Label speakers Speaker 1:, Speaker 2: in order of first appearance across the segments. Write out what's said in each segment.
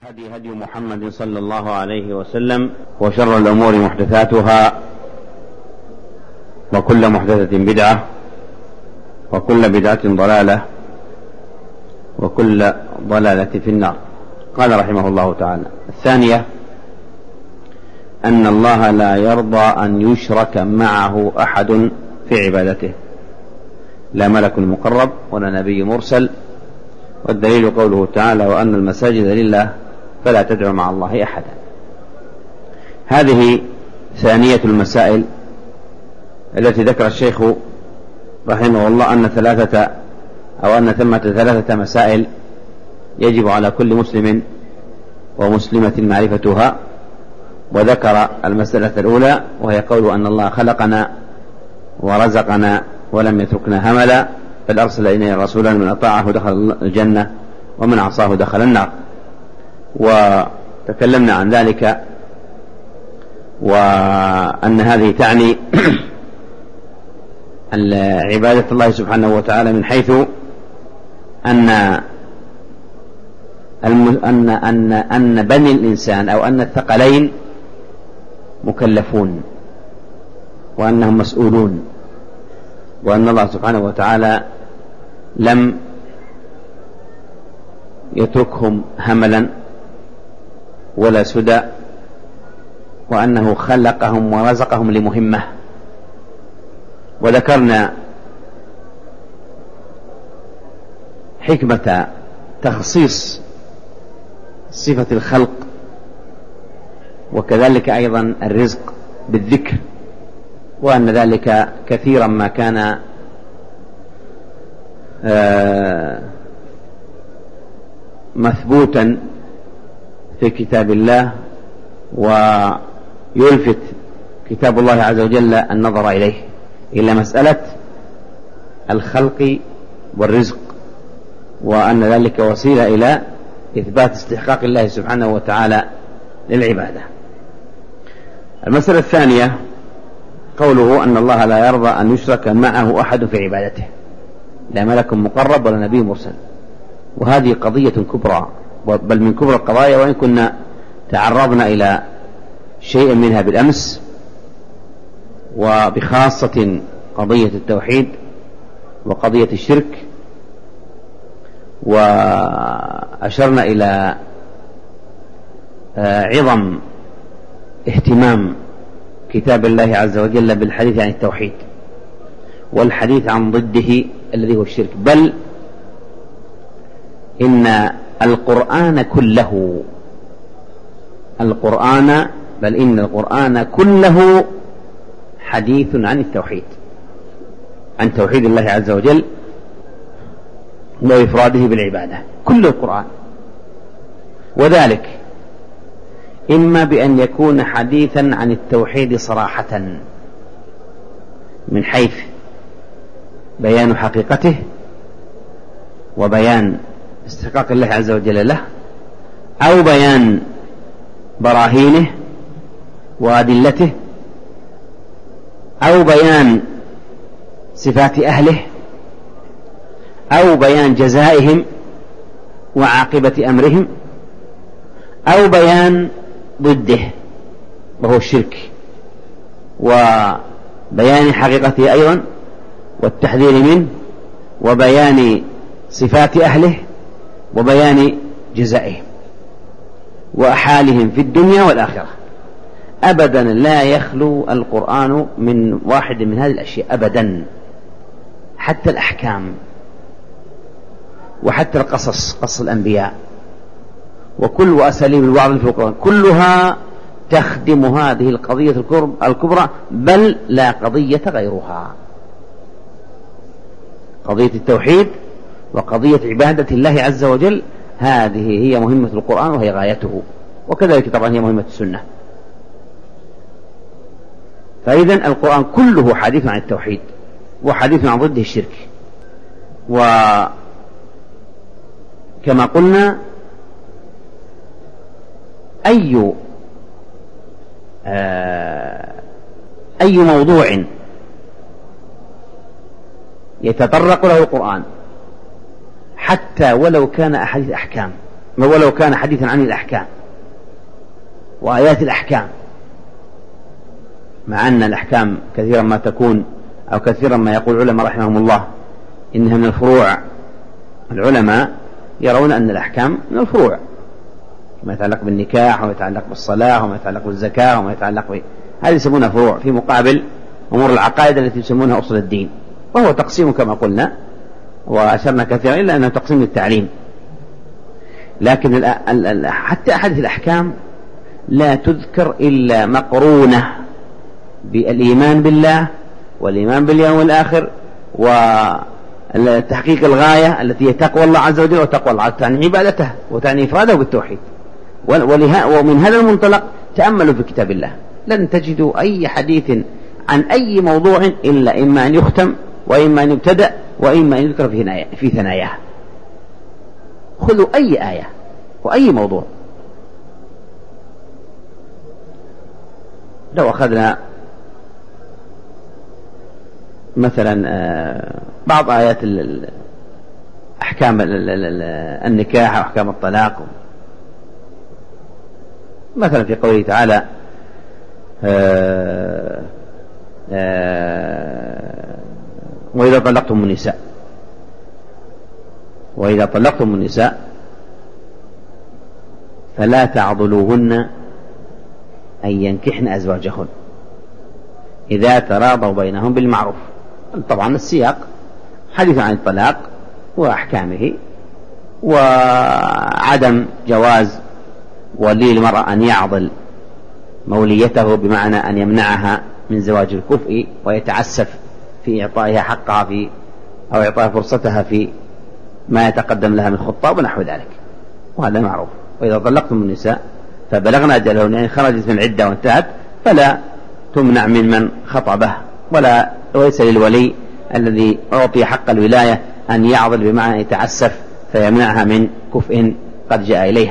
Speaker 1: الهدي هدي محمد صلى الله عليه وسلم، وشر الأمور محدثاتها، وكل محدثة بدعة، وكل بدعة ضلالة، وكل ضلالة في النار. قال رحمه الله تعالى: الثانية أن الله لا يرضى أن يشرك معه أحد في عبادته، لا ملك مقرب ولا نبي مرسل، والدليل قوله تعالى: وأن المساجد لله فلا تدعوا مع الله أحدا. هذه ثانية المسائل التي ذكر الشيخ رحمه الله أن ثمة ثلاثة مسائل يجب على كل مسلم ومسلمة معرفتها. وذكر المسألة الأولى، وهي قول أن الله خلقنا ورزقنا ولم يتركنا هملا، بل أرسل إلينا رسولا من أطاعه دخل الجنة ومن عصاه دخل النار. وتكلمنا عن ذلك، وأن هذه تعني عبادة الله سبحانه وتعالى من حيث أن بني الإنسان أو أن الثقلين مكلفون، وأنهم مسؤولون، وأن الله سبحانه وتعالى لم يتركهم هملا ولا سدى، وأنه خلقهم ورزقهم لمهمة. وذكرنا حكمة تخصيص صفة الخلق، وكذلك أيضا الرزق بالذكر، وأن ذلك كثيرا ما كان مثبوتا في كتاب الله، ويلفت كتاب الله عز وجل النظر إليه، إلى مسألة الخلق والرزق، وأن ذلك وسيلة إلى إثبات استحقاق الله سبحانه وتعالى للعبادة. المسألة الثانية قوله أن الله لا يرضى أن يشرك معه أحد في عبادته، لا ملك مقرب ولا نبي مرسل. وهذه قضية كبرى، بل من كبرى القضايا، وإن كنا تعرضنا إلى شيء منها بالأمس، وبخاصة قضية التوحيد وقضية الشرك، وأشرنا إلى عظم اهتمام كتاب الله عز وجل بالحديث عن التوحيد والحديث عن ضده الذي هو الشرك، بل إن القرآن كله حديث عن التوحيد، عن توحيد الله عز وجل وإفراده بالعبادة، كل القرآن. وذلك إما بأن يكون حديثا عن التوحيد صراحة من حيث بيان حقيقته وبيان استحقاق الله عز وجل له، أو بيان براهينه وأدلته، أو بيان صفات أهله، أو بيان جزائهم وعاقبة أمرهم، أو بيان ضده وهو الشرك وبيان حقيقته أيضا والتحذير منه، وبيان صفات أهله وبيان جزائهم وأحالهم في الدنيا والآخرة. أبدا لا يخلو القرآن من واحد من هذه الأشياء أبدا، حتى الأحكام وحتى قصص الأنبياء، وكل أساليب الوعظ في القرآن كلها تخدم هذه القضية الكبرى، بل لا قضية غيرها، قضية التوحيد وقضية عبادة الله عز وجل. هذه هي مهمة القرآن وهي غايته، وكذلك طبعا هي مهمة السنة. فإذن القرآن كله حديث عن التوحيد وحديث عن ضده الشرك. وكما قلنا أي موضوع يتطرق له القرآن حتى ولو كان أحاديث أحكام ولو كان حديثا عن الأحكام وآيات الأحكام، مع أن الأحكام كثيرا ما تكون أو كثيرا ما يقول العلماء رحمهم الله إنها من الفروع. العلماء يرون أن الأحكام من الفروع، ما يتعلق بالنكاح وما يتعلق بالصلاة وما يتعلق بالزكاة وما يتعلق هذه يسمونها فروع في مقابل أمور العقائد التي يسمونها أصل الدين، وهو تقسيم كما قلنا وأشرنا كثيرا إلا أنه تقسيم للتعليم. لكن حتى أحاديث الأحكام لا تذكر إلا مقرونة بالإيمان بالله والإيمان باليوم الآخر وتحقيق الغاية التي هي تقوى الله عز وجل، وتقوى الله تعني عبادته وتعني إفراده بالتوحيد. ومن هذا المنطلق تأملوا في كتاب الله لن تجدوا أي حديث عن أي موضوع إلا إما أن يختم وإما أن يبتدأ وإما أن يذكر في ثناياه. خذوا أي آية وأي موضوع. لو أخذنا مثلا بعض آيات أحكام النكاح وأحكام الطلاق، مثلا في قوله تعالى وإذا طلقتم النساء فلا تعضلوهن أن ينكحن أزواجهن إذا تراضوا بينهم بالمعروف. طبعا السياق حديث عن الطلاق وأحكامه وعدم جواز ولي المرأة أن يعضل موليته، بمعنى أن يمنعها من زواج الكفء ويتعسف في إعطائها حقها أو إعطائها فرصتها في ما يتقدم لها من خطاب ونحو ذلك، وهذا معروف. وإذا طلقتم النساء فبلغنا أجلهن، يعني خرجت من العدة وانتهت، فلا تمنع من خطبه، وليس للولي الذي أعطي حق الولاية أن يعضل بمعنى يتعسف فيمنعها من كفء قد جاء إليها.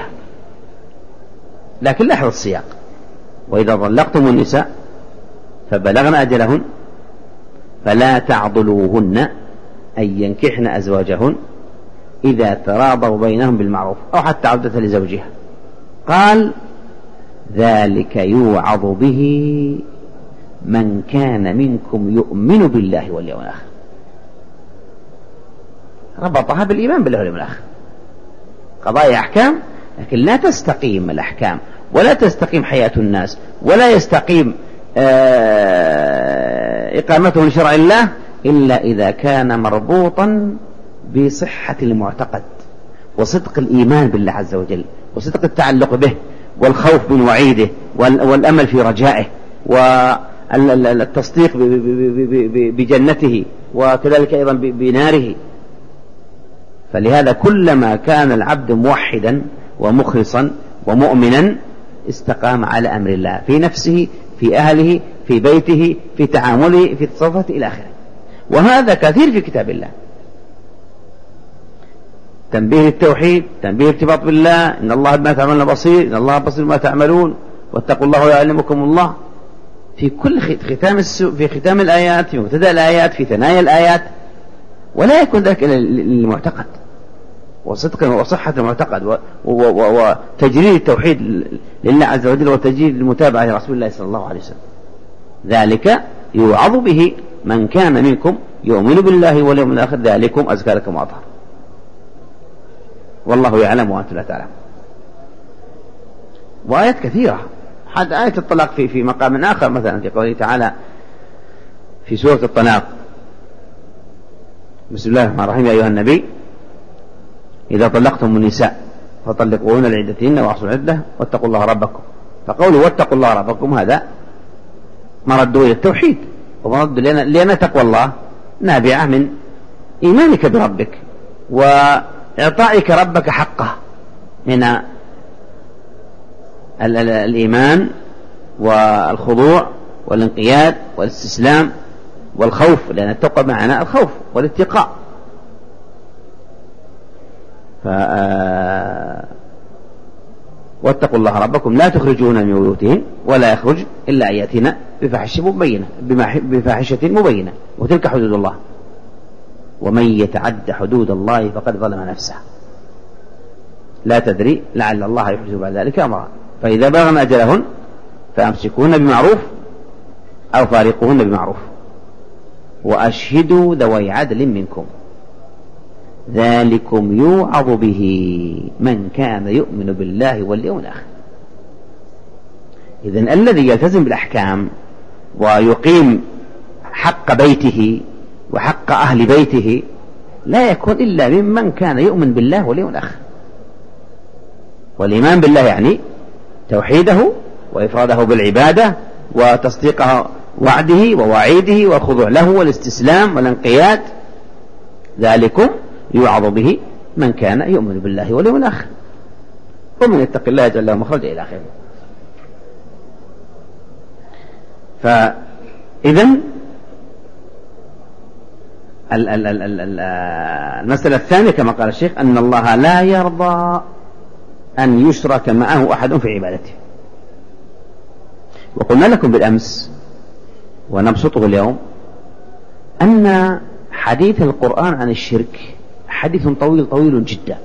Speaker 1: لكن لاحظ السياق: وإذا طلقتم النساء فبلغن أجلهن فلا تعضلوهن أن ينكحن أزواجهن إذا تراضوا بينهم بالمعروف أو حتى عودة لزوجها. قال: ذلك يوعظ به من كان منكم يؤمن بالله واليوم الآخر. ربطها بالإيمان بالله واليوم الآخر. قضايا أحكام، لكن لا تستقيم الأحكام ولا تستقيم حياة الناس ولا يستقيم إقامتهم لشرع الله إلا إذا كان مربوطا بصحة المعتقد وصدق الإيمان بالله عز وجل وصدق التعلق به والخوف من وعيده والأمل في رجائه والتصديق بجنته وكذلك أيضا بناره. فلهذا كلما كان العبد موحدا ومخلصا ومؤمنا استقام على أمر الله في نفسه، في أهله، في بيته، في تعامله، في تصرفاته إلى آخره. وهذا كثير في كتاب الله. تنبيه التوحيد، تنبيه ارتباط بالله، إن الله بما تعملون بصير، إن الله بصير ما تعملون، واتقوا الله ويعلمكم الله. في كل في ختام الآيات، في مبتدأ الآيات، في ثنايا الآيات. ولا يكون ذلك إلا للمعتقد وصدق وصحة المعتقد وتجريد التوحيد لله عز وجل وتجريد المتابعة لرسول الله صلى الله عليه وسلم. ذلك يوعظ به من كان منكم يؤمن بالله واليوم الآخر ذلكم أزكى لكم وأطهر والله يعلم وأنتم لا تعلمون. وآيات كثيرة، حتى آية الطلاق في مقام آخر، مثلا في قوله تعالى في سورة الطلاق: بسم الله الرحمن الرحيم: يا أيها النبي إذا طلقتم النساء فطلقوهن لعدتهن وأحصوا العدة واتقوا الله ربكم. فقوله واتقوا الله ربكم هذا مرد إلى التوحيد، ومرد لأن تقوى الله نابعة من إيمانك بربك وإعطائك ربك حقه من الإيمان والخضوع والانقياد والاستسلام والخوف، لأن التقوى معنى الخوف والاتقاء. واتقوا الله ربكم لا تخرجون من بيوتهن ولا يخرج إلا أن يأتين بفاحشة مبينة وتلك حدود الله ومن يتعد حدود الله فقد ظلم نفسه. لا تدري لعل الله يحدث بعد ذلك أمرا. فإذا بلغن أجلهن فأمسكوهن بمعروف أو فارقوهن بمعروف وأشهدوا ذوي عدل منكم ذلكم يوعظ به من كان يؤمن بالله واليوم الآخر. إذن الذي يلتزم بالأحكام ويقيم حق بيته وحق أهل بيته لا يكون إلا ممن كان يؤمن بالله واليوم الآخر. والإيمان بالله يعني توحيده وإفراده بالعبادة وتصديق وعده ووعيده والخضوع له والاستسلام والانقياد. ذلكم يوعظ به من كان يؤمن بالله واليوم الآخر ومن يتق الله يجعل له مخرجا إلى آخره. فإذن المسألة الثانية كما قال الشيخ أن الله لا يرضى أن يشرك معه أحد في عبادته. وقلنا لكم بالأمس ونبسطه اليوم أن حديث القرآن عن الشرك حديث طويل جدا.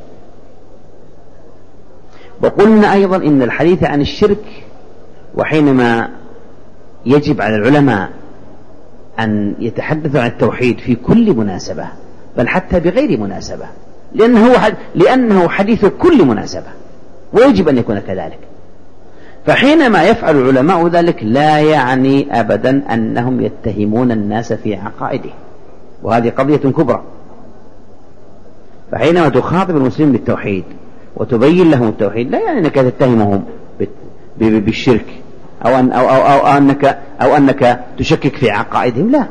Speaker 1: وقلنا أيضا إن الحديث عن الشرك وحينما يجب على العلماء أن يتحدثوا عن التوحيد في كل مناسبة بل حتى بغير مناسبة لأنه حديث كل مناسبة ويجب أن يكون كذلك. فحينما يفعل العلماء ذلك لا يعني أبدا أنهم يتهمون الناس في عقائده وهذه قضية كبرى. فحينما تخاطب المسلمين بالتوحيد وتبين لهم التوحيد لا يعني أنك تتهمهم بالشرك أو أنك تشكك في عقائدهم، لا،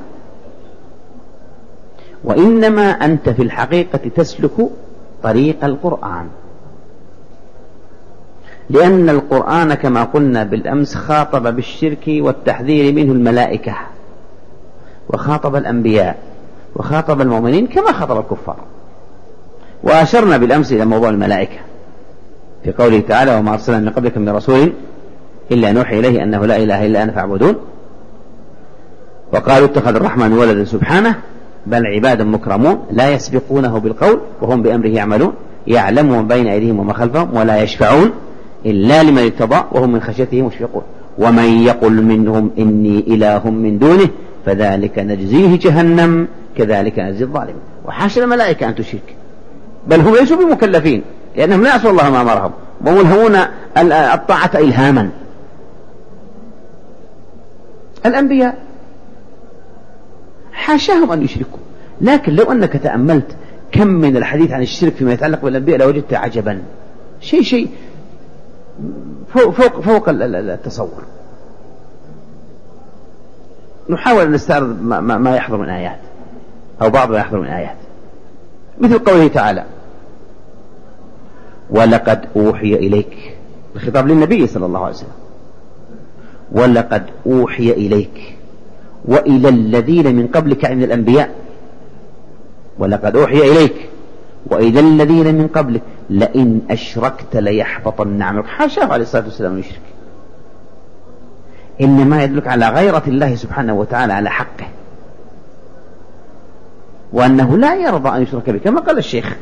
Speaker 1: وإنما أنت في الحقيقة تسلك طريق القرآن، لأن القرآن كما قلنا بالأمس خاطب بالشرك والتحذير منه الملائكة وخاطب الأنبياء وخاطب المؤمنين كما خاطب الكفار. وأشرنا بالأمس إلى موضوع الملائكة في قوله تعالى وما أرسلنا من قبلك من رسول إلا نوحي إليه أنه لا إله إلا أنا فاعبدون. وقالوا اتخذ الرحمن ولدا سبحانه بل عباد مكرمون لا يسبقونه بالقول وهم بأمره يعملون يعلم ما بين أيديهم وما خلفهم ولا يشفعون إلا لمن ارتضى وهم من خشيته مشفقون ومن يقل منهم إني إله من دونه فذلك نجزيه جهنم كذلك نجزي الظالمين. وحاشا الملائكة أن تشرك، بل هم ليسوا بمكلفين لأنهم لا يعصوا الله ما أمرهم وملهمون الطاعة إلهاما. الأنبياء حاشاهم أن يشركوا، لكن لو أنك تأملت كم من الحديث عن الشرك فيما يتعلق بالأنبياء لوجدت عجبا، شيء فوق التصور. نحاول أن نستعرض ما يحضر من آيات أو بعض ما يحضر من آيات، مثل قوله تعالى ولقد أوحي إليك، الخطاب للنبي صلى الله عليه وسلم، ولقد أوحي إليك وإلى الذين من قبلك من الأنبياء، ولقد أوحي إليك وإلى الذين من قبلك لئن أشركت ليحبطن عملك. حاشاه عليه الصلاة والسلام يشرك، إنما يدلك على غيرة الله سبحانه وتعالى على حقه وأنه لا يرضى أن يشرك به كما قال الشيخ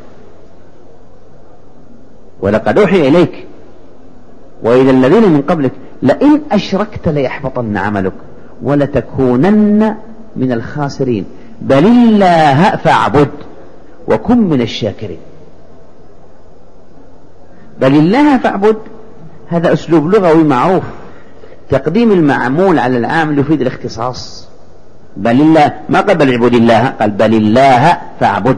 Speaker 1: ولقد أوحي إليك وإلى الذين من قبلك لئن أشركت ليحبطن عملك ولتكونن من الخاسرين بل الله فاعبد وكن من الشاكرين. بل الله فاعبد هذا أسلوب لغوي معروف، تقديم المعمول على العامل يفيد الاختصاص. بل الله ما قال بل اعبد الله، قال بل الله فاعبد،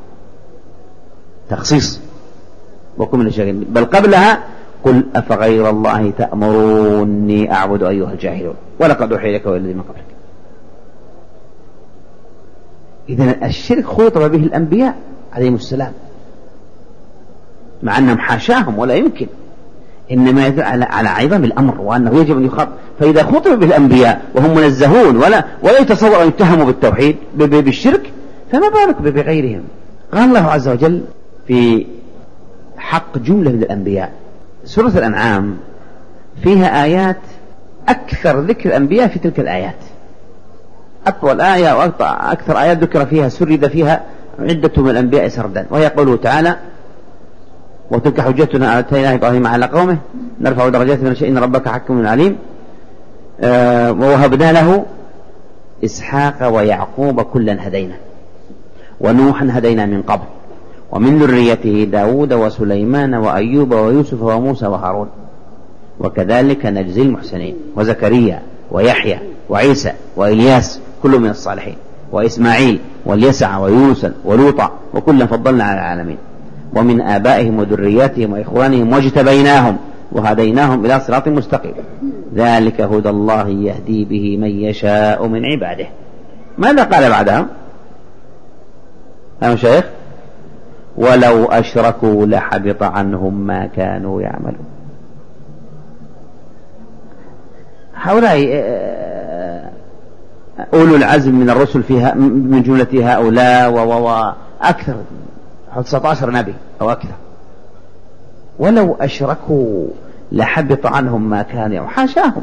Speaker 1: تخصيص وكن من الشاكرين. بل قبلها قل أفغير الله تأمروني أعبد أيها الجاهلون ولقد أوحي إليك والذي من قبلك. إذن الشرك خاطب به الأنبياء عليهم السلام مع أنهم حاشاهم ولا يمكن، إنما يدل على عظم الأمر وأنه يجب أن يخاطب. فإذا خاطب به الأنبياء وهم منزهون ولا يتصور أن يتهموا بالتوحيد بالشرك فما بالك بغيرهم. قال الله عز وجل في حق جملة من الأنبياء، سورة الأنعام فيها آيات أكثر ذكر الأنبياء في تلك الآيات، أطول آية وأكثر آيات ذكر فيها سرد فيها عدة من الأنبياء سردا، وهي قوله تعالى وتلك حجتنا آتيناها إبراهيم على قومه نرفع درجات من نشاء إن ربك حكيم عليم. ووهبنا له إسحاق ويعقوب كلا هدينا ونوحا هدينا من قبل ومن ذريته داود وسليمان وأيوب ويوسف وموسى وهارون وكذلك نجزي المحسنين وزكريا ويحيى وعيسى وإلياس كل من الصالحين وإسماعيل واليسع ويونس ولوطا وكلا فضلنا على العالمين ومن آبائهم وذرياتهم وإخوانهم واجتبيناهم وهديناهم إلى صراط مستقيم ذلك هدى الله يهدي به من يشاء من عباده. ماذا قال بعدها يا شيخ؟ ولو أشركوا لحبط عنهم ما كانوا يعملون. هؤلاء أولو العزم من الرسل فيها من جملة هؤلاء وأكثر 19 نبي أو أكثر. ولو أشركوا لحبط عنهم ما كانوا يعملون. حاشاهم.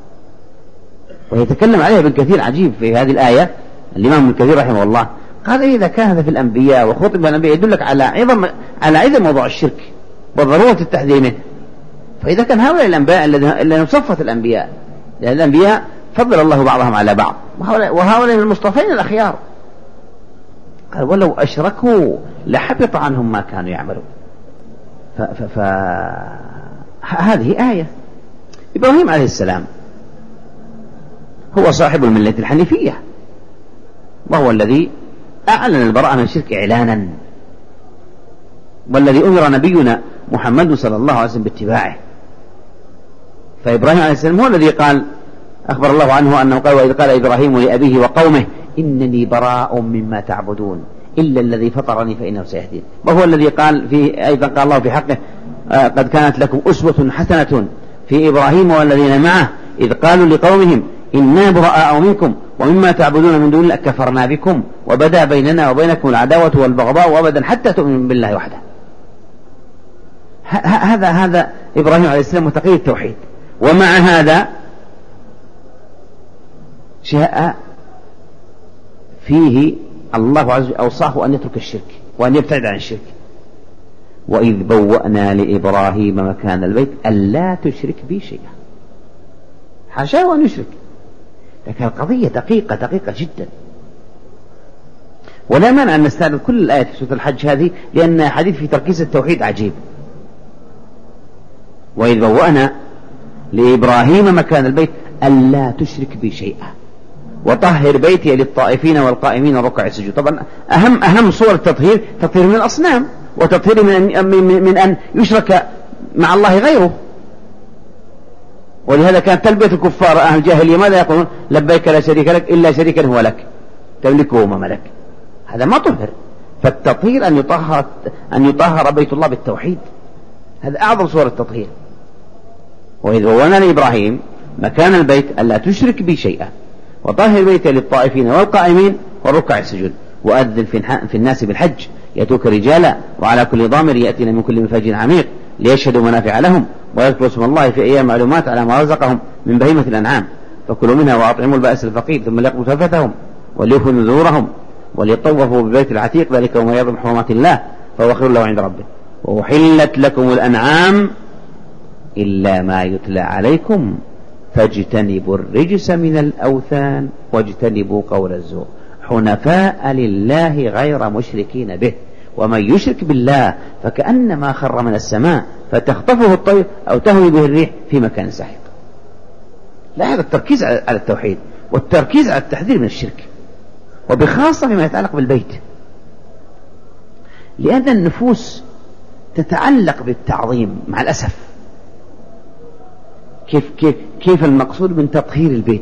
Speaker 1: ويتكلم عليه ابن كثير عجيب في هذه الآية. الإمام ابن كثير رحمه الله قال إذا كان هذا في الأنبياء وخطب الأنبياء يدلك على عظم موضوع الشرك وضرورة التحذير منه. فإذا كان هؤلاء الأنبياء الذين صفت الأنبياء لأن الأنبياء فضل الله بعضهم على بعض وهؤلاء من المصطفين الأخيار. قال ولو أشركوا لحبط عنهم ما كانوا يعملون. هذه آية. إبراهيم عليه السلام هو صاحب الملة الحنيفية وهو الذي أعلن البراءة من الشرك إعلانا والذي أمر نبينا محمد صلى الله عليه وسلم باتباعه. فإبراهيم عليه السلام هو الذي قال أخبر الله عنه أنه قال وإذ قال إبراهيم لأبيه وقومه إنني براء مما تعبدون إلا الذي فطرني فإنه سيهدين. وهو الذي قال فيه أيضا قال الله في حقه قد كانت لكم أسوة حسنة في إبراهيم والذين معه إذ قالوا لقومهم إنا براء منكم ومما تعبدون من دون الله كفرنا بكم وبدا بيننا وبينكم العداوة والبغضاء وأبدا حتى تؤمنوا بالله وحده. هذا إبراهيم عليه السلام متقي التوحيد. ومع هذا شاء فيه الله عز وجل أوصاه أن يترك الشرك وأن يبتعد عن الشرك. وإذ بوأنا لإبراهيم مكان البيت ألا تشرك بي شيئا. حاشاه أن يشرك. لكن القضية دقيقة جدا. ولا مانع أن نستعرض كل الآيات في سورة الحج هذه لأن حديث في تركيز التوحيد عجيب. وإذ بوأنا لإبراهيم مكان البيت ألا تشرك بي شيئا وطهر بيتي للطائفين والقائمين والركع السجود. طبعا أهم صور التطهير تطهير من الأصنام وتطهير من أن يشرك مع الله غيره. ولهذا كانت تلبية الكفار أهل الجاهلية ماذا يقولون؟ لبيك لا شريك لك إلا شريكا هو لك تملكه وما ملك. هذا ما طهر. فالتطهير أن يطهر بيت الله بالتوحيد. هذا أعظم صور التطهير. وإذ بوأنا لإبراهيم مكان البيت ألا تشرك بي شيئا وطهر بيتي للطائفين والقائمين والركع السجود وأذن في الناس بالحج يأتوك رجالا وعلى كل ضامر يأتين من كل فج عميق ليشهدوا منافع لهم ويذكروا اسم الله في أيام معلومات على ما رزقهم من بهيمة الأنعام فكلوا منها وأطعموا البائس الفقير ثم ليقضوا تفثهم وليوفوا نذورهم وليطوفوا ببيت العتيق ذلك وما يعظم حرمات الله فهو خير له عند ربه. وأحلت لكم الأنعام إلا ما يتلى عليكم فاجتنبوا الرجس من الأوثان واجتنبوا قول الزور حنفاء لله غير مشركين به ومن يشرك بالله فكأنما خر من السماء فتخطفه الطير أو تهوي به الريح في مكان سحيق. لا هذا التركيز على التوحيد والتركيز على التحذير من الشرك وبخاصة فيما يتعلق بالبيت لأن النفوس تتعلق بالتعظيم مع الأسف. كيف المقصود من تطهير البيت؟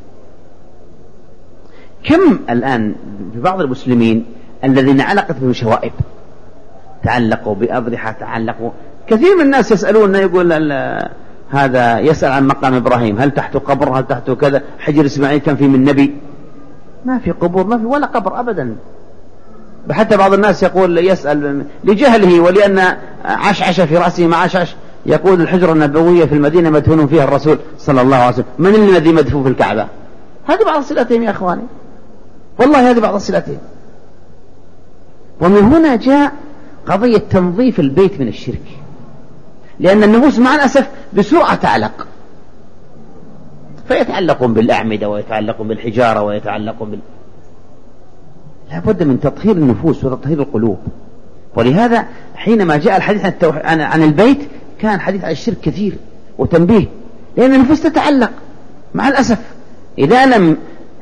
Speaker 1: كم الآن في بعض المسلمين الذين علقت بهم شوائب تعلقوا بأضرحة تعلقوا. كثير من الناس يسألون يقول هذا يسأل عن مقام إبراهيم هل تحت قبر هل تحت كذا حجر إسماعيل كان فيه من نبي؟ ما في قبور ما في ولا قبر أبدا. حتى بعض الناس يقول يسأل لجهله ولأن عشعش في رأسه مع عشعش يقول الحجرة النبوية في المدينة مدفون فيها الرسول صلى الله عليه وسلم من الذي مدفون في الكعبة؟ هذه بعض صلتهم يا أخواني والله هذه بعض صلتهم. ومن هنا جاء قضية تنظيف البيت من الشرك، لأن النفوس مع الأسف بسرعة تعلق، فيتعلقون بالأعمدة ويتعلقون بالحجارة ويتعلقون لا بد من تطهير النفوس وتطهير القلوب. ولهذا حينما جاء الحديث عن البيت كان حديث عن الشرك كثير وتنبيه، لأن النفوس تتعلق مع الأسف. إذا لم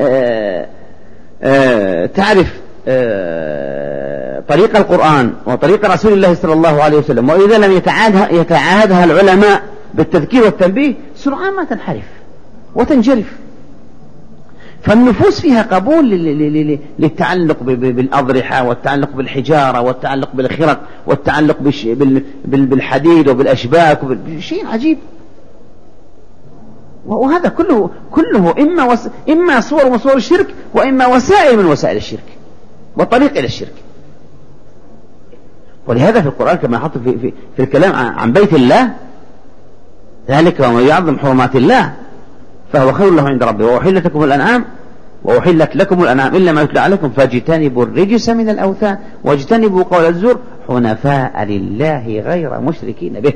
Speaker 1: تعرف طريق القرآن وطريق رسول الله صلى الله عليه وسلم، وإذا لم يتعاهدها العلماء بالتذكير والتنبيه، سرعان ما تنحرف وتنجرف. فالنفوس فيها قبول للتعلق بالأضرحة والتعلق بالحجارة والتعلق بالخرق والتعلق بالحديد وبالأشباك شيء عجيب. وهذا كله إما صور من صور الشرك، وإما وسائل من وسائل الشرك وطريق إلى الشرك. ولهذا في القرآن كما حط في الكلام عن بيت الله، ذلك ومن يعظم حرمات الله فهو خير له عند ربه، وأحلت لكم الأنعام إلا ما يتلى عليكم فاجتنبوا الرجس من الأوثان واجتنبوا قول الزور حنفاء لله غير مشركين به.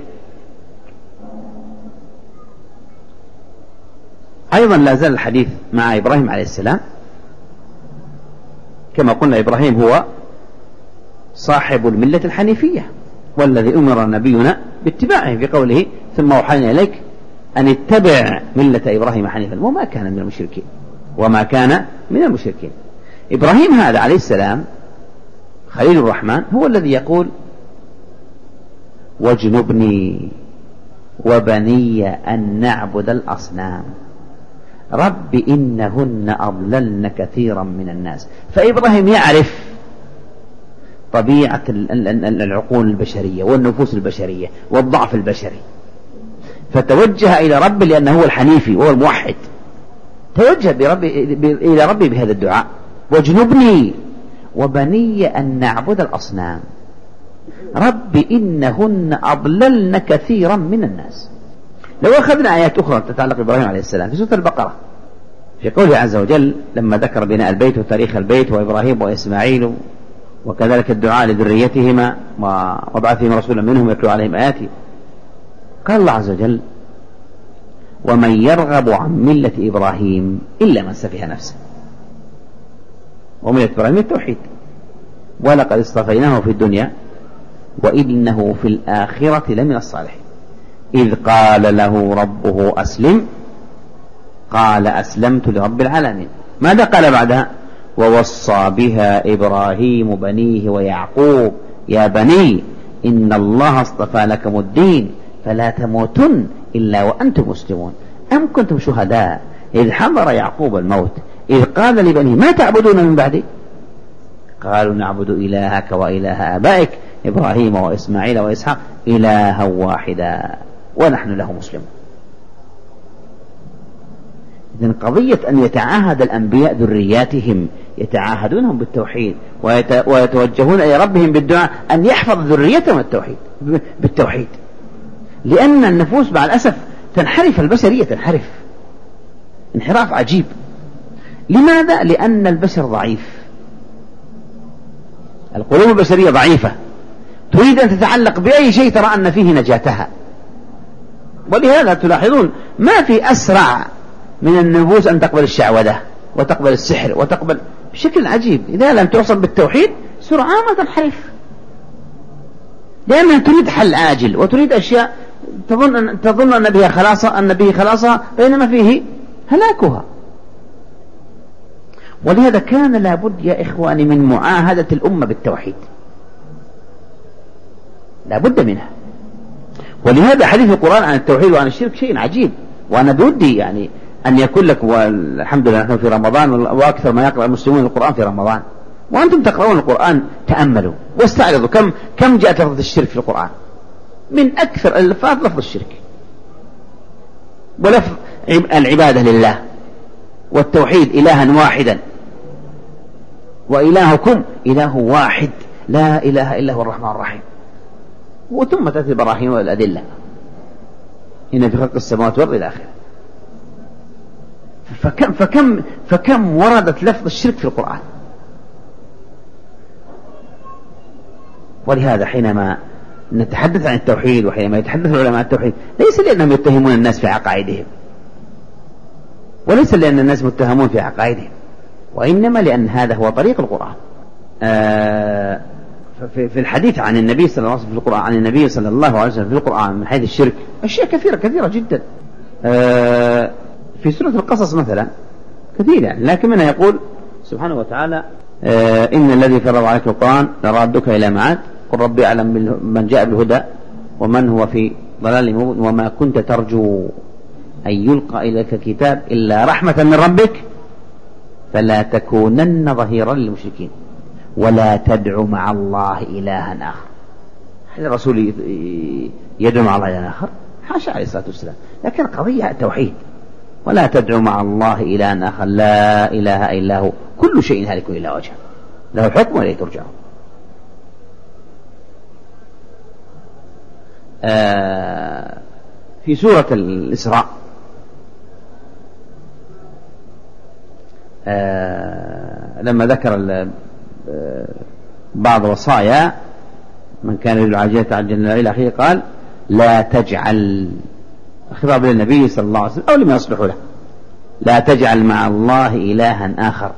Speaker 1: أيضا لا زال الحديث مع إبراهيم عليه السلام. كما قلنا إبراهيم هو صاحب الملة الحنيفية، والذي أمر نبينا باتباعه بقوله ثم أوحينا إليك أن اتبع ملة إبراهيم حنيفا وما كان من المشركين. إبراهيم هذا عليه السلام خليل الرحمن هو الذي يقول واجنبني وبني أن نعبد الأصنام رب إنهن أضللن كثيرا من الناس. فإبراهيم يعرف طبيعة العقول البشرية والنفوس البشرية والضعف البشري، فتوجه إلى ربه لأنه هو الحنيفي وهو الموحد، توجه إلى ربي بهذا الدعاء واجنبني وبني أن نعبد الأصنام رب إنهن أضللن كثيرا من الناس. لو أخذنا آيات أخرى تتعلق بإبراهيم عليه السلام في سورة البقرة في قوله عز وجل لما ذكر بناء البيت وتاريخ البيت وإبراهيم وإسماعيل وكذلك الدعاء لذريتهما وبعثهم رسولا منهم يتلو عليهم آياته، قال الله عز وجل ومن يرغب عن ملة إبراهيم إلا من سفه نفسه. وملة إبراهيم التوحيد، ولقد اصطفيناه في الدنيا وإنه في الآخرة لمن الصالحين. إذ قال له ربه أسلم قال أسلمت لرب العالمين. ماذا قال بعدها؟ ووصى بها إبراهيم بنيه ويعقوب يا بني إن الله اصطفى لكم الدين فلا تموتن إلا وأنتم مسلمون. أم كنتم شهداء إذ حضر يعقوب الموت إذ قال لبنيه ما تعبدون من بعدي قالوا نعبد إلهك وإله آبائك إبراهيم وإسماعيل وإسحاق إلها واحدا ونحن له مسلمون. إذن قضية أن يتعاهد الأنبياء ذرياتهم يتعاهدونهم بالتوحيد ويتوجهون إلى ربهم بالدعاء أن يحفظ ذريتهم بالتوحيد، لأن النفوس مع الأسف تنحرف، البشرية تنحرف انحراف عجيب. لماذا؟ لأن البشر ضعيف، القلوب البشرية ضعيفة، تريد أن تتعلق بأي شيء ترى أن فيه نجاتها. ولهذا تلاحظون ما في أسرع من النفوس أن تقبل الشعوذة وتقبل السحر وتقبل بشكل عجيب. إذا لم تعصم بالتوحيد سرعان ما تنحرف، لأنها تريد حل عاجل وتريد أشياء تظن أن به خلاصها بينما فيه هلاكها. ولهذا كان لابد يا إخواني من معاهدة الأمة بالتوحيد، لابد منها. ولهذا حديث القرآن عن التوحيد وعن الشرك شيء عجيب. وأنا بودي يعني أن يكون لك، والحمد لله نحن في رمضان وأكثر ما يقرأ المسلمون القرآن في رمضان، وأنتم تقرؤون القرآن تأملوا واستعرضوا كم جاءت لفظ الشرك في القرآن. من أكثر الألفاظ لفظ الشرك ولفظ العبادة لله والتوحيد إلها واحدا وإلهكم إله واحد لا إله إلا هو الرحمن الرحيم. وثم تأتي البراهين والأدلة إن في خلق السماوات والأرض إلى آخره. فكم وردت لفظ الشرك في القرآن. ولهذا حينما نتحدث عن التوحيد وحينما يتحدث العلماء عن التوحيد ليس لأنهم يتهمون الناس في عقائدهم، وليس لأن الناس متهمون في عقائدهم، وإنما لأن هذا هو طريق القرآن. في الحديث عن النبي صلى الله عليه وسلم في القرآن، عن النبي صلى الله عليه وسلم في القرآن من حيث الشرك أشياء كثيرة جدا. في سورة القصص مثلا كثير يعني، لكن منها يقول سبحانه وتعالى إن الذي فرض عليك القرآن لرادك إلى معاد قل ربي أعلم من جاء بالهدى ومن هو في ضلال مبين وما كنت ترجو أن يلقى إليك كتاب إلا رحمة من ربك فلا تكونن ظهيرا للمشركين ولا تدع مع الله إلها آخر. هل الرسول يدعو مع الله إلها آخر؟ حاشا عليه الصلاة والسلام، لكن القضية التوحيد. ولا تدع مع الله إلها آخر لا إله إلا هو كل شيء هالك إلا وجهه له الحكم وإليه ترجعون. في سورة الإسراء لما ذكر بعض وصايا من كان يريد العاجلة عجلنا إلى آخره قال لا تجعل، خطاب للنبي صلى الله عليه وسلم أو لما يصلح له، لا تجعل مع الله إلها آخر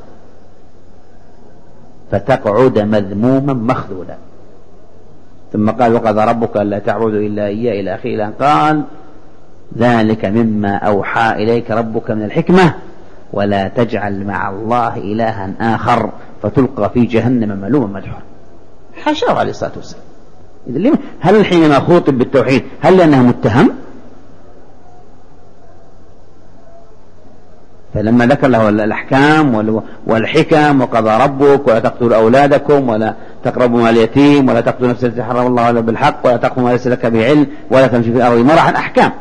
Speaker 1: فتقعد مذموما مخذولا. ثم قال وقضى ربك ألا تعبدوا إلا إياه إلى آخره قال ذلك مما أوحى إليك ربك من الحكمة ولا تجعل مع الله إلها آخر فتلقى في جهنم ملوما مدحورا. حاشاه عليه الصلاة والسلام. هل حينما خوطب بالتوحيد هل لأنه متهم؟ فلما ذكر له الأحكام والحكم وقضى ربك ولا تقتلوا أولادكم ولا تقربوا مال اليتيم ولا تقتلوا نفسا التي حرم الله إلا بالحق ولا تقف ما ليس لك به علم ولا تمشي في الأرض مرحا أحكام،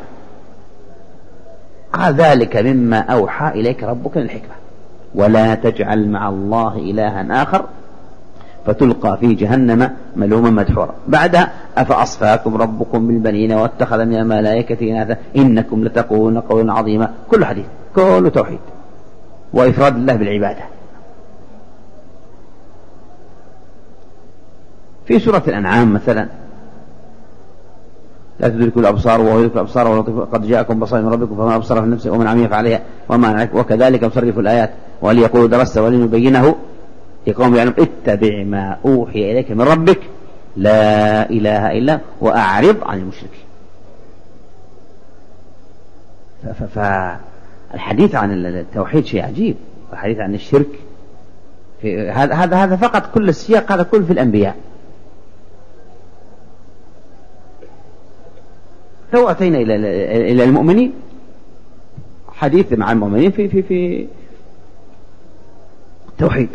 Speaker 1: قال ذلك مما أوحى إليك ربك من الحكمة ولا تجعل مع الله إلها آخر فتلقى في جهنم ملوما مدحورا. بعدها أفأصفاكم ربكم بالبنين واتخذ من الملائكة إناثا إنكم لتقولون قولا عظيما. كل حديث كله توحيد وإفراد الله بالعبادة. في سورة الأنعام مثلا لا تدركوا الأبصار وهو يدرك الأبصار وقد جاءكم بصائر من ربكم فما أبصر في النفس ومن عمي فعليها وما وكذلك نصرف الآيات وليقولوا درست ولنبينه لقوم يعلمون اتبع ما أوحي إليك من ربك لا إله إلا وأعرض عن المشركين. فالحديث عن التوحيد شيء عجيب، والحديث عن الشرك هذا فقط كل السياق هذا كل في الأنبياء. لو أتينا إلى المؤمنين حديث مع المؤمنين في التوحيد.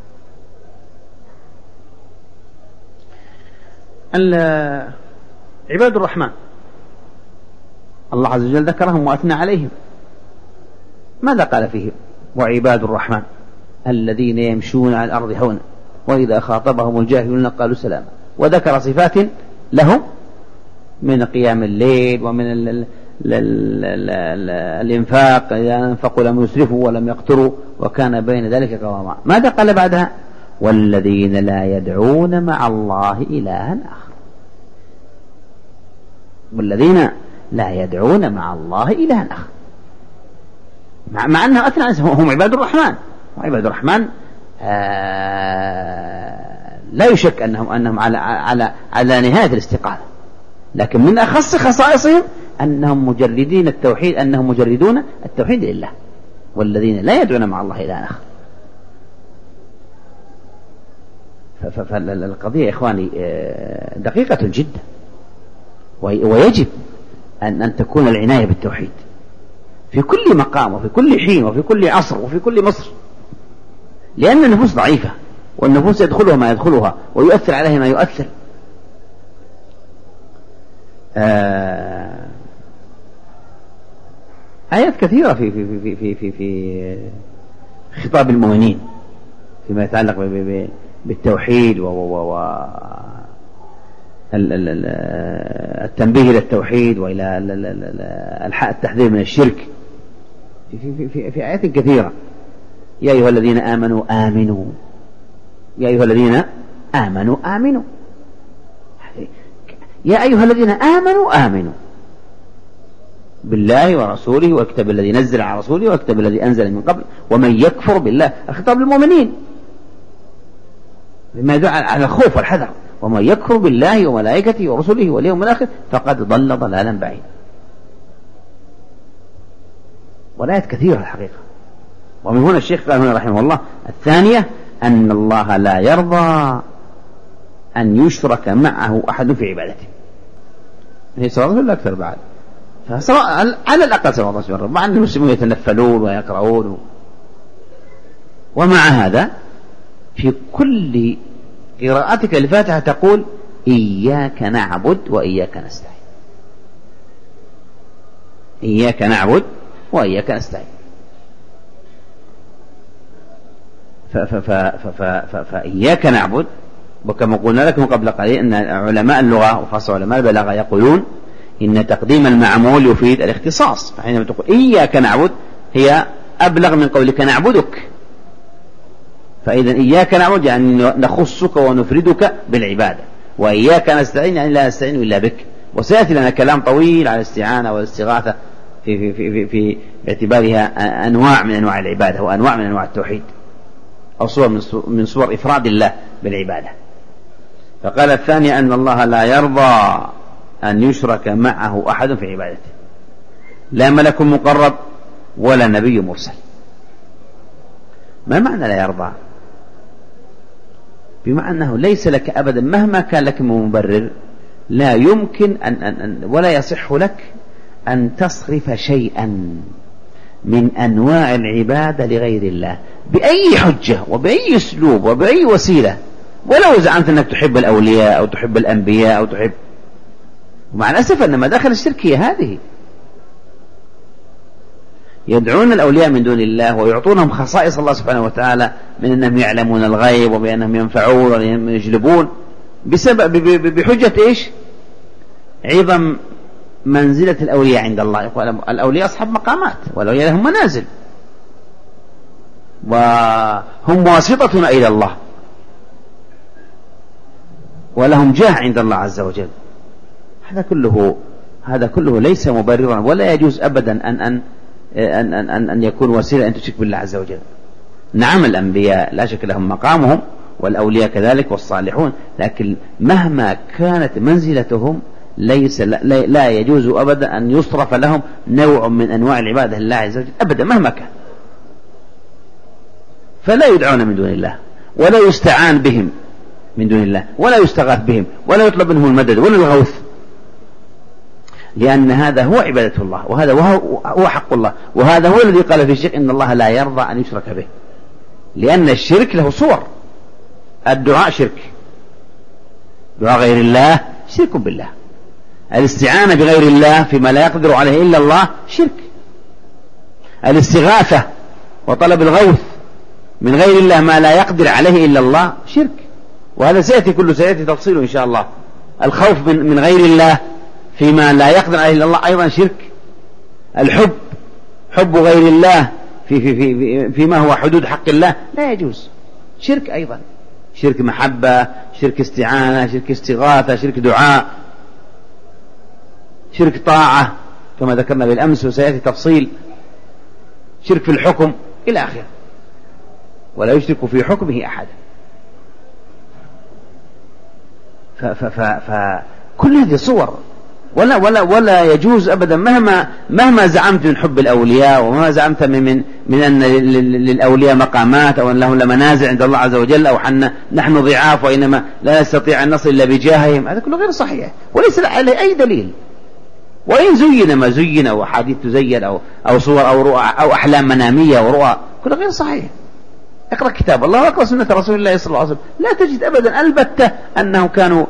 Speaker 1: عباد الرحمن الله عز وجل ذكرهم وأثنى عليهم. ماذا قال فيهم؟ وعباد الرحمن الذين يمشون على الأرض هونا وإذا خاطبهم الجاهلون قالوا سلاما. وذكر صفات لهم من قيام الليل ومن الإنفاق إذا أنفقوا لم يسرفوا ولم يقتروا وكان بين ذلك قواما. ماذا قال بعدها؟ والذين لا يدعون مع الله إلها آخر. والذين لا يدعون مع الله إلها آخر مع أنه أثنى هم عباد الرحمن. وعباد الرحمن لا يشك أنهم على نهاية الاستقامة، لكن من أخص خصائصهم أنهم مجردين التوحيد، أنهم مجردون التوحيد لله. والذين لا يدعون مع الله إلها آخر. فالقضية يا إخواني دقيقة جدا، ويجب أن تكون العناية بالتوحيد في كل مقام وفي كل حين وفي كل عصر وفي كل مصر، لأن النفوس ضعيفة والنفوس يدخلها ما يدخلها ويؤثر عليها ما يؤثر. آيات كثيرة في خطاب المؤمنين فيما يتعلق بالتوحيد التنبيه إلى التوحيد وإلى التحذير من الشرك في آيات كثيرة. يا أيها الذين آمنوا آمنوا، يا أيها الذين آمنوا آمنوا. يا أيها الذين آمنوا بالله ورسوله والكتاب الذي نزل على رسوله والكتاب الذي أنزل من قبل ومن يكفر بالله. الخطاب للمؤمنين بما يدل على الخوف والحذر. ومن يكفر بالله وملائكته ورسله واليوم الآخر فقد ضل ضلالا بعيدا. والآيات كثيرة الحقيقة. ومن هنا الشيخ قال هنا رحمه الله الثانية أن الله لا يرضى أن يشرك معه أحد في عبادته. هي صلاة ولا أكثر بعد؟ على الأقل صلى الله عليه وسلم، مع أن المسلمون يتنفلون ويقرؤون. ومع هذا في كل قراءتك الفاتحة تقول إياك نعبد وإياك نستعين. إياك نعبد وإياك نستعين. فإياك نعبد، وكما قلنا لكم قبل قليل أن علماء اللغة وخاصة علماء البلاغة يقولون إن تقديم المعمول يفيد الاختصاص. فحينما تقول إياك نعبد هي أبلغ من قولك نعبدك. فإذا إياك نعبد يعني نخصك ونفردك بالعبادة، وإياك نستعين يعني لا نستعين إلا بك. وسيأتي لنا كلام طويل على الاستعانة والاستغاثة في باعتبارها أنواع من أنواع العبادة وأنواع من أنواع التوحيد، أو صور من صور إفراد الله بالعبادة. فقال الثاني أن الله لا يرضى أن يشرك معه أحد في عبادته، لا ملك مقرب ولا نبي مرسل. ما معنى لا يرضى؟ بمعنى أنه ليس لك أبدا مهما كان لك مبرر لا يمكن ولا يصح لك أن تصرف شيئا من أنواع العبادة لغير الله بأي حجة وبأي أسلوب وبأي وسيلة، ولو زعمت أنك تحب الأولياء أو تحب الأنبياء أو تحب. ومع الأسف أن مداخل الشرك هي هذه، يدعون الأولياء من دون الله ويعطونهم خصائص الله سبحانه وتعالى من أنهم يعلمون الغيب وبأنهم ينفعون وبأنهم يجلبون بحجة إيش؟ عظم منزلة الأولياء عند الله. يقول الأولياء أصحاب مقامات والأولياء لهم منازل وهم واسطتنا إلى الله ولهم جاه عند الله عز وجل. هذا كله ليس مبررا، ولا يجوز أبدا أن يكون وسيلة أن تشرك بالله عز وجل. نعم الأنبياء لا شك لهم مقامهم والأولياء كذلك والصالحون، لكن مهما كانت منزلتهم لا يجوز أبدا أن يصرف لهم نوع من أنواع العبادة لله عز وجل أبدا مهما كان. فلا يدعون من دون الله ولا يستعان بهم من دون الله ولا يستغاث بهم ولا يطلب منهم المدد ولا الغوث، لأن هذا هو عبادة الله وهذا هو حق الله. وهذا هو الذي قال في الشرك إن الله لا يرضى أن يشرك به، لأن الشرك له صور. الدعاء شرك، دعاء غير الله شرك بالله. الاستعانة بغير الله فيما لا يقدر عليه إلا الله شرك. الاستغاثة وطلب الغوث من غير الله ما لا يقدر عليه إلا الله شرك. وهذا سيأتي تفصيله إن شاء الله. الخوف من غير الله فيما لا يقدر عليه إلا الله أيضا شرك. الحب، حب غير الله فيما هو حدود حق الله لا يجوز، شرك أيضا. شرك محبة، شرك استعانة، شرك استغاثة، شرك دعاء، شرك طاعة كما ذكرنا بالأمس وسيأتي تفصيل، شرك في الحكم إلى آخره. ولا يشرك في حكمه أحد. فكل هذه صور ولا يجوز أبدا مهما زعمت من حب الأولياء وما زعمت من أن للأولياء مقامات أو أن لهم منازل عند الله عز وجل أو نحن ضعاف وإنما لا نستطيع أن نصل إلا بجاههم، هذا كله غير صحيح وليس عليه أي دليل. وإن زين ما زين أو حديث تزين أو صور أو رؤى أو أحلام منامية ورؤى، كله غير صحيح. اقرأ كتاب الله واقرأ سنة رسول الله صلى الله عليه وسلم، لا تجد أبدا البتة أنهم كانوا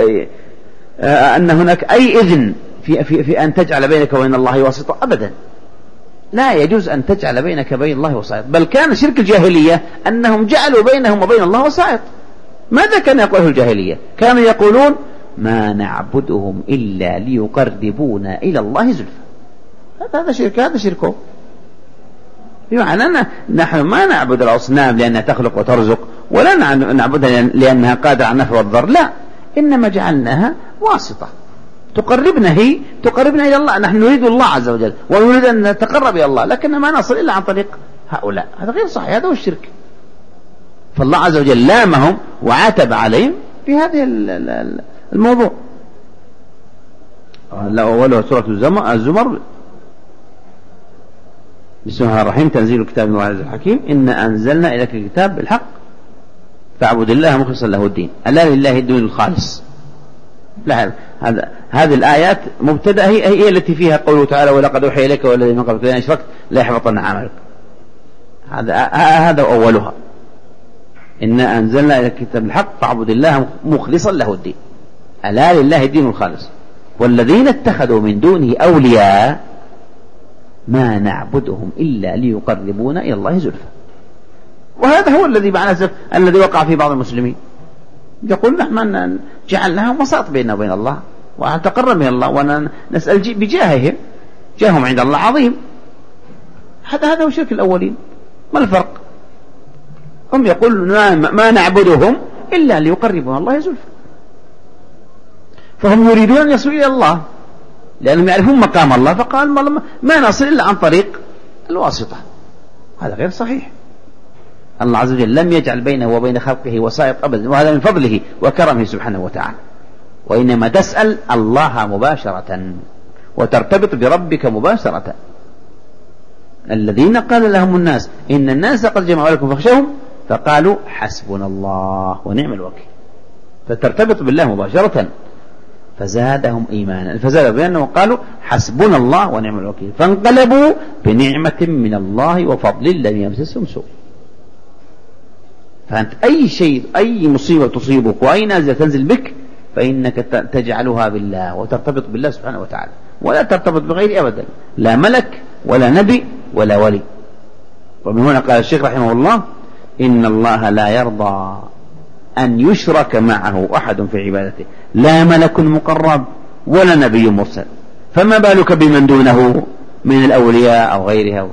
Speaker 1: أن هناك أي إذن في أن تجعل بينك وبين الله واسطة أبدا. لا يجوز أن تجعل بينك وبين الله وسائط. بل كان شرك الجاهلية أنهم جعلوا بينهم وبين الله وسائط. ماذا كان يقوله الجاهلية؟ كانوا يقولون ما نعبدهم إلا ليقربونا إلى الله زلفى. هذا شركه. بمعنى نحن ما نعبد الأصنام لأنها تخلق وترزق، ولا نعبدها لأنها قادرة على النفع والضر، لا، إنما جعلناها واسطة تقربنا إلى الله. نحن نريد الله عز وجل ونريد أن نتقرب إلى الله، لكن ما نصل إلا عن طريق هؤلاء. هذا غير صحيح، هذا هو الشرك. فالله عز وجل لامهم وعاتب عليهم في هذه الموضوع. أولها سورة الزمر. بسم الله الرحمن الرحيم. تنزيل الكتاب من الله العزيز الحكيم. إنا أنزلنا إليك الكتاب بالحق فاعبد الله مخلصا له الدين. ألا لله الدين الخالص. لا، هذه الآيات مبتدأ هي التي فيها قوله تعالى ولقد أوحي إليك والذي من قبلك لئن أشركت لا يحبطن عملك. هذا أولها. إنا أنزلنا إلى الكتاب الحق فاعبد الله مخلصا له الدين. ألا لله الدين الخالص والذين اتخذوا من دونه أولياء ما نعبدهم إلا ليقربونا إلى الله زلفى. وهذا هو الذي مع الأسف الذي وقع في بعض المسلمين، يقول نحن جعلناهم وساط بيننا وبين الله ونتقرب من الله ونسأل بجاههم، جاههم عند الله عظيم. هذا هو شرك الأولين. ما الفرق؟ هم يقولون ما نعبدهم إلا ليقربونا الله زلفى، فهم يريدون أن يصلوا إلى الله لأنهم يعرفون مقام الله، فقال ما نصل إلا عن طريق الواسطة. هذا غير صحيح. الله عز وجل لم يجعل بينه وبين خلقه وسائط أبدا، وهذا من فضله وكرمه سبحانه وتعالى. وإنما تسأل الله مباشرة وترتبط بربك مباشرة. الذين قال لهم الناس إن الناس قد جمعوا لكم فاخشوهم فقالوا حسبنا الله ونعم الوكيل، فترتبط بالله مباشرة. فزادهم إيمانا، فزادهم بأنه قالوا حسبنا الله ونعم الوكيل، فانقلبوا بنعمة من الله وفضل لم يمسسهم سوء. فأنت أي شيء، أي مصيبة تصيبك وأي نازلة تنزل بك فإنك تجعلها بالله وترتبط بالله سبحانه وتعالى، ولا ترتبط بغير أبدا، لا ملك ولا نبي ولا ولي. ومن هنا قال الشيخ رحمه الله إن الله لا يرضى أن يشرك معه أحد في عبادته، لا ملك مقرب ولا نبي مرسل، فما بالك بمن دونه من الأولياء أو غيرها.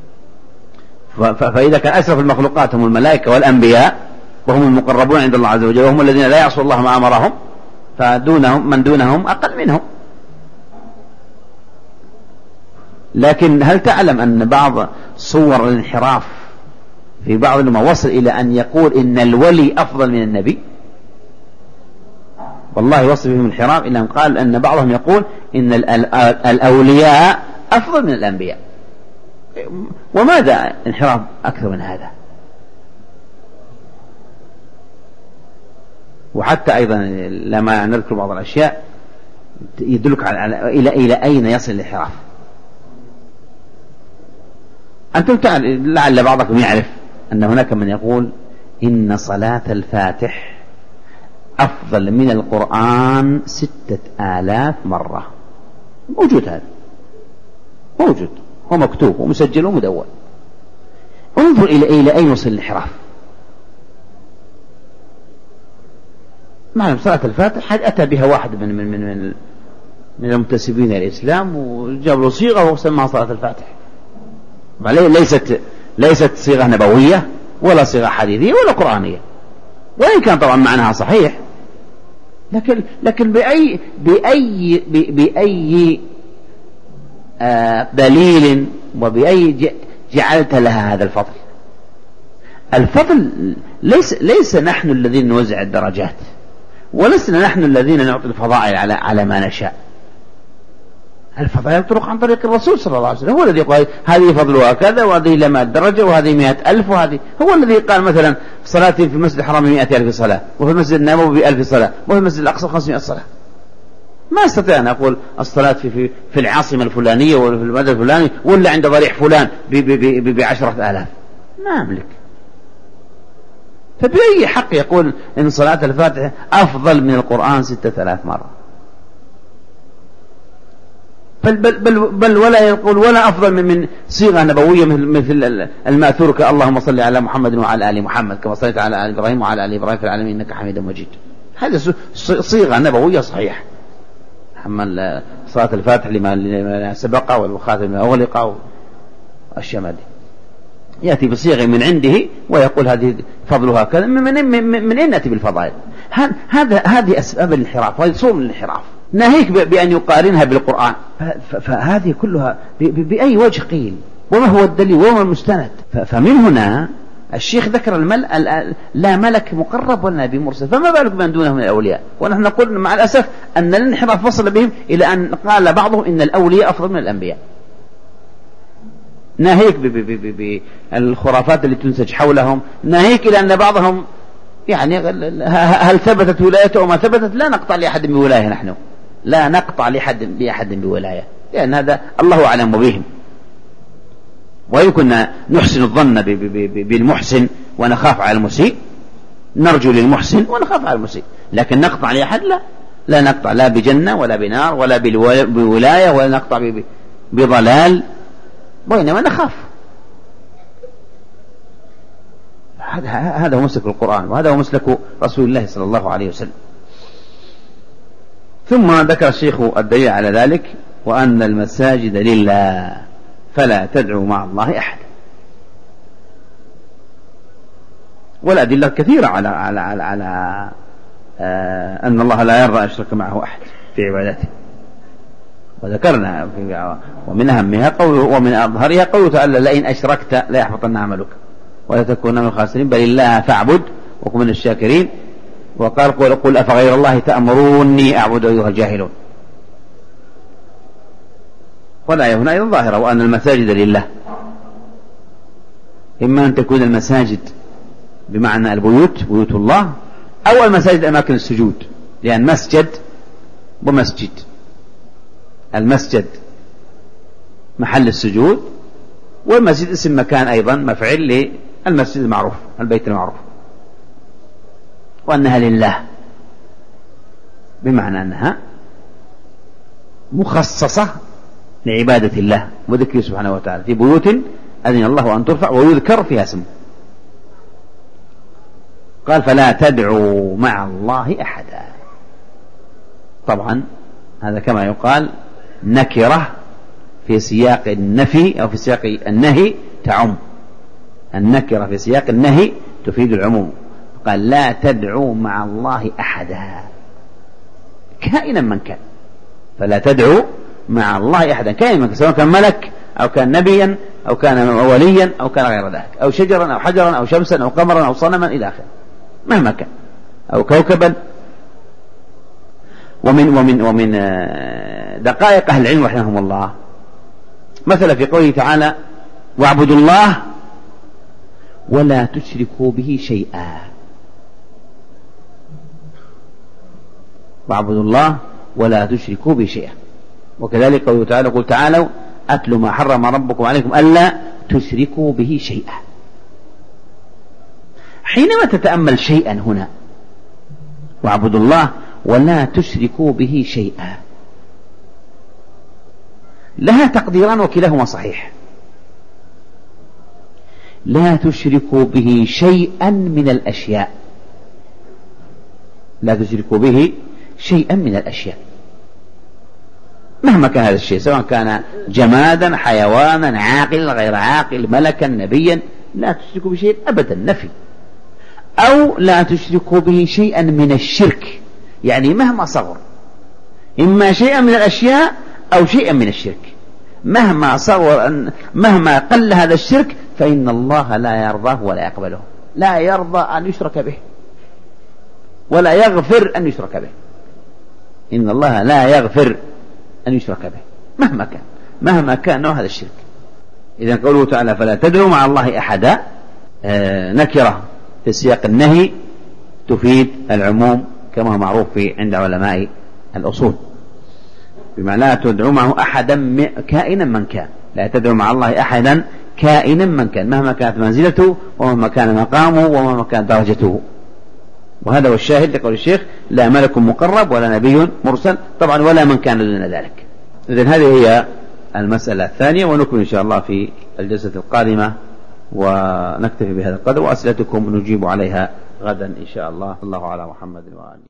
Speaker 1: فإذا كان أشرف المخلوقات هم الملائكة والأنبياء وهم المقربون عند الله عز وجل وهم الذين لا يعصوا الله ما أمرهم، فدونهم من دونهم أقل منهم. لكن هل تعلم أن بعض صور الانحراف في بعض ما وصل إلى أن يقول إن الولي أفضل من النبي؟ والله وصل بهم الانحراف إلى أن قال أن بعضهم يقول إن الأولياء أفضل من الأنبياء. وماذا انحراف أكثر من هذا؟ وحتى أيضا لما نذكر بعض الأشياء يدلك إلى أين يصل الانحراف. أنتم لعل بعضكم يعرف أن هناك من يقول إن صلاة الفاتح أفضل من القرآن 6000 مرة. موجود، هذا موجود ومكتوب ومسجل ومدون. انظر إلى أين وصل الانحراف. معلم صلاة الفاتح أتى بها واحد من المنتسبين إلى الإسلام وجاب له صيغة وسماها صلاة الفاتح. ليست صيغة نبوية ولا صيغة حديثية ولا قرآنية، وإن كان طبعا معناها صحيح، لكن بأي دليل وبأي جعلت لها هذا الفضل؟ الفضل ليس نحن الذين نوزع الدرجات، ولسنا نحن الذين نعطي الفضائل على ما نشاء. الفضائل تروح عن طريق الرسول صلى الله عليه وسلم، هو الذي قال هذه فضلها كذا وهذه لما الدرجة وهذه 100,000 وهذه. هو الذي قال مثلا صلاتي في المسجد الحرام 100,000 صلاة، وفي المسجد النبوي 1000 صلاة، وفي المسجد الأقصى 500 صلاة. ما استطيع أن أقول الصلاة في العاصمة الفلانية ولا في المدى الفلاني ولا عند ضريح فلان ب10,000. ما أملك. فبأي حق يقول إن صلاة الفاتحة أفضل من القرآن 6000 مرة؟ بل ولا يقول ولا أفضل من صيغة نبوية مثل المأثور كاللهم صل على محمد وعلى آل محمد كما صليت على آل إبراهيم وعلى آل إبراهيم في العالمين إنك حميد مجيد. هذه صيغة نبوية صحيحة. أما صلاة الفاتح لما سبق والخاتم لما أغلق والشمال يأتي بصيغة من عنده ويقول هذه فضلها كذا. من أين نأتي بالفضائل؟ هذه أسباب الانحراف، وهذه صور من الانحراف. ناهيك بأن يقارنها بالقرآن. فهذه كلها بأي وجه قيل؟ وما هو الدليل وما المستند؟ فمن هنا الشيخ ذكر لا ملك مقرب ولا نبي مرسل، فما بالك بمن دونه من الأولياء؟ ونحن نقول مع الأسف أن الانحراف وصل بهم إلى أن قال بعضهم إن الأولياء أفضل من الأنبياء. ناهيك بالخرافات اللي تنسج حولهم، ناهيك إلى أن بعضهم يعني هل ثبتت ولايته وما ثبتت، لا نقطع لأحد بولاية، نحن لا نقطع لأحد بولاية، لأن هذا الله أعلم بهم. ويمكن نحسن الظن بالمحسن ونخاف على المسيء، نرجو للمحسن ونخاف على المسيء، لكن نقطع لأحد لا نقطع، لا بجنة ولا بنار ولا بولاية، ولا نقطع بضلال، وإنما نخاف. هذا هو مسلك القرآن، وهذا هو مسلك رسول الله صلى الله عليه وسلم. ثم ذكر الشيخ الدليل على ذلك: وأن المساجد لله فلا تدعوا مع الله أحد. والأدلة كثيرة على أن الله لا يرضى أن يشرك معه أحد في عبادته، وذكرنا ومن أهمها قوله ومن أظهرها قوله تعالى: لئن أشركت لا يحبطن عملك ولا تكون من الخاسرين بل الله فاعبد وكن من الشاكرين. وقال: قل أفغير الله تأمروني أعبد أيها الجاهلون. والآية هنا أيضا ظاهرة: وأن المساجد لله، إما أن تكون المساجد بمعنى البيوت، بيوت الله، أو المساجد أماكن السجود، لأن مسجد ومسجد، المسجد محل السجود، والمسجد اسم مكان أيضا مفعل للمسجد المعروف، البيت المعروف. وأنها لله بمعنى أنها مخصصة لعبادة الله وذكره سبحانه وتعالى في بيوت أذن الله أن ترفع ويذكر فيها اسمه. قال: فلا تدعوا مع الله أحدا. طبعا هذا كما يقال نكرة في سياق النفي أو في سياق النهي تعم، النكرة في سياق النهي تفيد العموم. قال: لا تدعوا مع الله أحدا كائنا من كان. فلا تدعوا مع الله أحدا كائنا من كان، سواء كان ملك أو كان نبيا أو كان وليا أو كان غير ذلك، أو شجرا أو حجرا أو شمسا أو قمرا أو صنما إلى آخره، مهما كان، أو كوكبا. ومن دقائق أهل العلم رحمهم الله مثلا في قوله تعالى: واعبدوا الله ولا تشركوا به شيئا. واعبدوا الله ولا تشركوا به شيئا. وكذلك قوله تعالى: قل تعالوا أتل ما حرم ربكم عليكم ألا تشركوا به شيئا. حينما تتأمل شيئا هنا، واعبدوا الله ولا تشركوا به شيئا، لها تقديران وكلاهما صحيح. لا تشركوا به شيئا من الأشياء، لا تشركوا به شيئا من الأشياء مهما كان هذا الشيء، سواء كان جمادا حيوانا عاقل غير عاقل ملكا نبيا، لا تشركوا به شيئا أبدا، نفي. أو لا تشركوا به شيئا من الشرك، يعني مهما صغر، إما شيئا من الأشياء أو شيئا من الشرك، مهما صغر مهما قل هذا الشرك فإن الله لا يرضاه ولا يقبله، لا يرضى أن يشرك به ولا يغفر أن يشرك به. إن الله لا يغفر أن يشرك به مهما كان نوع هذا الشرك. إذن قوله تعالى: فلا تدعوا مع الله أحدا، نكرة في سياق النهي تفيد العموم كما هو معروف عند علماء الأصول، بما لا تدعوا معه أحدا كائنا من كان، لا تدعوا مع الله أحدا كائنا من كان، مهما كانت منزلته ومهما كان مقامه ومهما كانت درجته. وهذا هو الشاهد لقول الشيخ: لا ملك مقرب ولا نبي مرسل، طبعا ولا من كان دون ذلك. إذن هذه هي المسألة الثانية، ونكمل إن شاء الله في الجلسة القادمة، ونكتفي بهذا القدر، وأسئلتكم نجيب عليها غدا إن شاء الله. الله على محمد وآله.